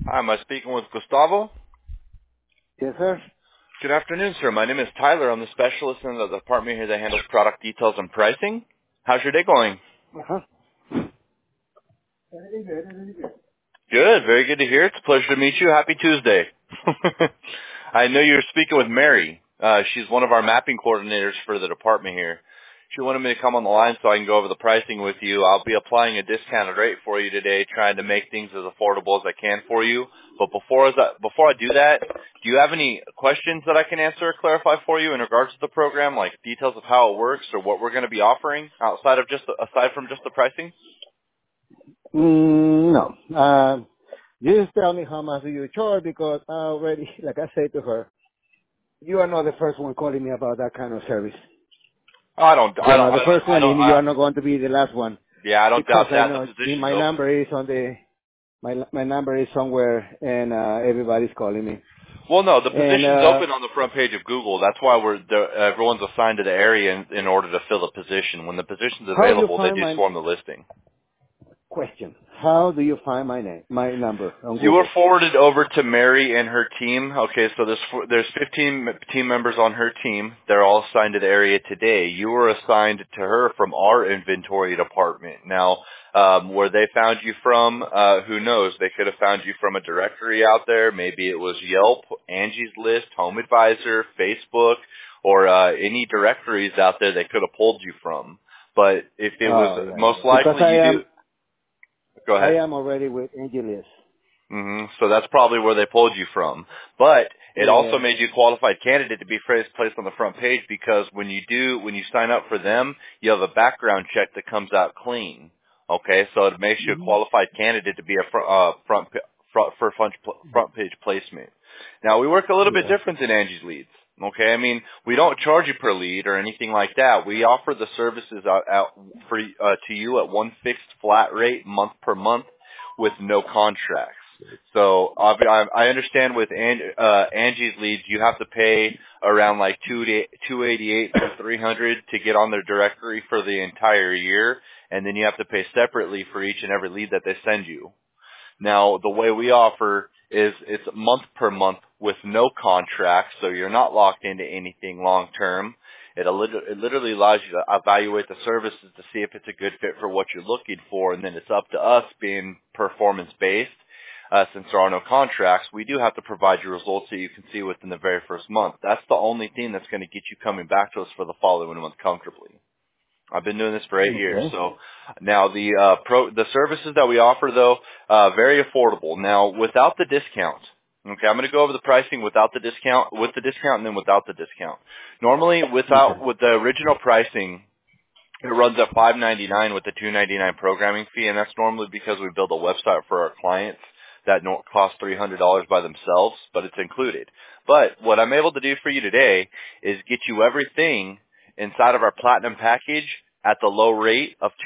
Hi, am I speaking with Gustavo? Yes, sir. Good afternoon, sir. My name is Tyler. I'm the specialist in the department here that handles product details and pricing. How's your day going? Uh-huh. Very good, very good. Good. Very good to hear. It's a pleasure to meet you. Happy Tuesday. I know you're speaking with Mary. She's one of our mapping coordinators for the department here. She wanted me to come on the line so I can go over the pricing with you. I'll be applying a discounted rate for you today, trying to make things as affordable as I can for you. But before I do that, do you have any questions that I can answer or clarify for you in regards to the program, like details of how it works or what we're going to be offering aside from just the pricing? No. You just tell me how much do you charge because I already, like I said to her, you are not the first one calling me about that kind of service. I don't You are not the first one, and you are not going to be the last one. Yeah, I don't Because doubt I that. The know position's my open. number is on the my number is somewhere, and everybody's calling me. Well, no, the And position's open on the front page of Google. That's why everyone's assigned to the area in order to fill the position. When the position's how you available, they find do my swarm the listing. question? How do you find my number on You were Google? forwarded over to Mary and her team. Okay, so there's 15 team members on her team. They're all assigned to the area today. You were assigned to her from our inventory department. Now, where they found you from, who knows? They could have found you from a directory out there. Maybe it was Yelp, Angie's List, Home Advisor, Facebook, or any directories out there they could have pulled you from. But if it was most Because likely you do, go I ahead. am already with Angeles. So that's probably where they pulled you from. But it also Yeah. made you a qualified candidate to be placed on the front page because when you sign up for them, you have a background check that comes out clean. Okay, so it makes you a qualified candidate to be a front page placement. Now we work a little bit Yeah. different than Angie's Leads. Okay, I mean we don't charge you per lead or anything like that. We offer the services out for to you at one fixed flat rate month per month with no contracts. So I understand with Angie's Leads, you have to pay around like $288 to $300 to get on their directory for the entire year, and then you have to pay separately for each and every lead that they send you. Now, the way we offer is it's month per month with no contract, so you're not locked into anything long term. It literally allows you to evaluate the services to see if it's a good fit for what you're looking for, and then it's up to us being performance-based. Since there are no contracts, we do have to provide you results that you can see within the very first month. That's the only thing that's going to get you coming back to us for the following month comfortably. I've been doing this for 8 years. Okay. So now the services that we offer though, very affordable. Now without the discount, okay, I'm going to go over the pricing without the discount, with the discount, and then without the discount. Normally with the original pricing, it runs at $5.99 with the $2.99 programming fee, and that's normally because we build a website for our clients that costs $300 by themselves, but it's included. But what I'm able to do for you today is get you everything inside of our platinum package at the low rate of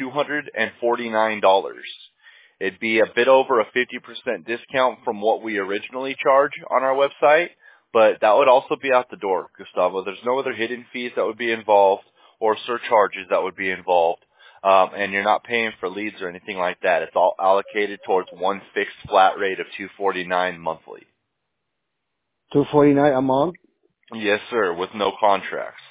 $249. It'd be a bit over a 50% discount from what we originally charge on our website, but that would also be out the door, Gustavo. There's no other hidden fees that would be involved or surcharges that would be involved, and you're not paying for leads or anything like that. It's all allocated towards one fixed flat rate of $249 monthly. $249 a month. Yes, sir, with no contracts.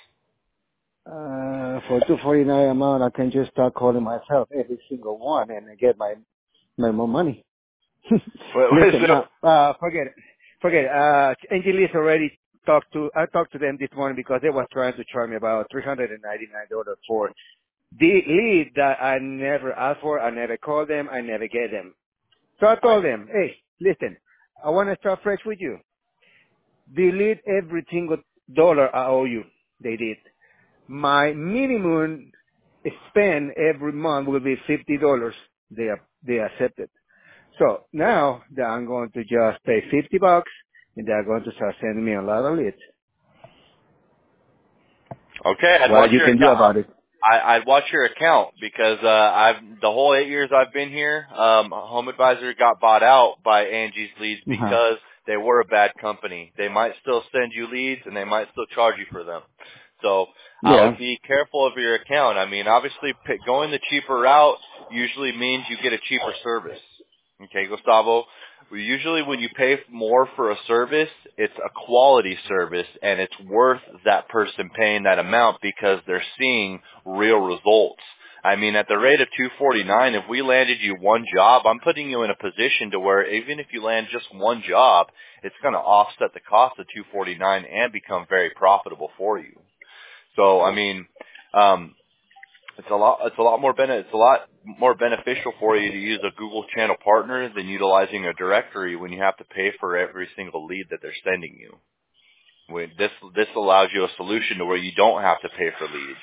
For $249 a month, I can just start calling myself every single one and get my more money. Listen, forget it. Forget it. Angelis already I talked to them this morning because they was trying to charge me about $399 for the lead that I never asked for. I never called them. I never get them. So I told them, hey, listen, I want to start fresh with you. Delete every single dollar I owe you. They did. My minimum spend every month will be $50. They accepted. So now that I'm going to just pay $50 and they're going to start sending me a lot of leads. Okay, What you can do about it? I'd watch your account because the whole 8 years I've been here, Home Advisor got bought out by Angie's Leads because they were a bad company. They might still send you leads and they might still charge you for them. So I would be careful of your account. I mean, obviously going the cheaper route usually means you get a cheaper service. Okay, Gustavo. Usually when you pay more for a service, it's a quality service, and it's worth that person paying that amount because they're seeing real results. I mean, at the rate of $249, if we landed you one job, I'm putting you in a position to where even if you land just one job, it's going to offset the cost of $249 and become very profitable for you. So, I mean, it's a lot more beneficial for you to use a Google channel partner than utilizing a directory when you have to pay for every single lead that they're sending you. This allows you a solution to where you don't have to pay for leads.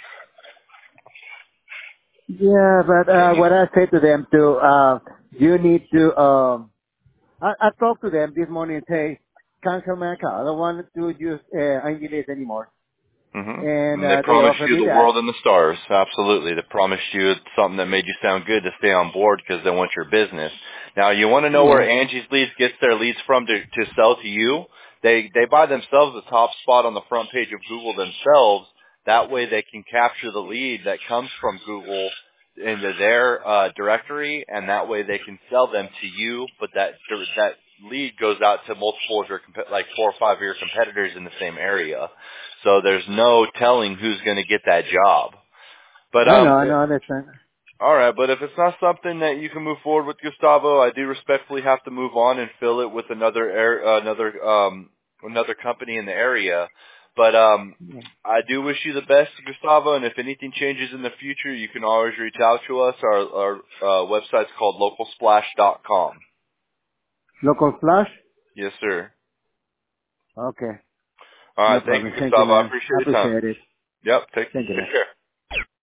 Yeah, but what I say to them too, you need to. I talked to them this morning and say, cancel my account. I don't want to use Angeles anymore. And And they they promised offered you me the that. world and the stars. Absolutely. They promised you something that made you sound good to stay on board because they want your business. Now, you want to know where Yeah. Angie's Leads gets their leads from to sell to you? They buy themselves a top spot on the front page of Google themselves. That way they can capture the lead that comes from Google into their directory, and that way they can sell them to you, but that lead goes out to multiple of your, like 4 or 5 of your competitors in the same area. So there's no telling who's going to get that job. But I know, I understand. all right, but if it's not something that you can move forward with, Gustavo, I do respectfully have to move on and fill it with another company in the area. But I do wish you the best, Gustavo, and if anything changes in the future, you can always reach out to us. Our website's called localsplash.com. Local flash? Yes, sir. Okay. All No right, thank problem. you, Thank you, Gustavo. I man. appreciate I your time. appreciate it. Yep, Thank you, take man. care.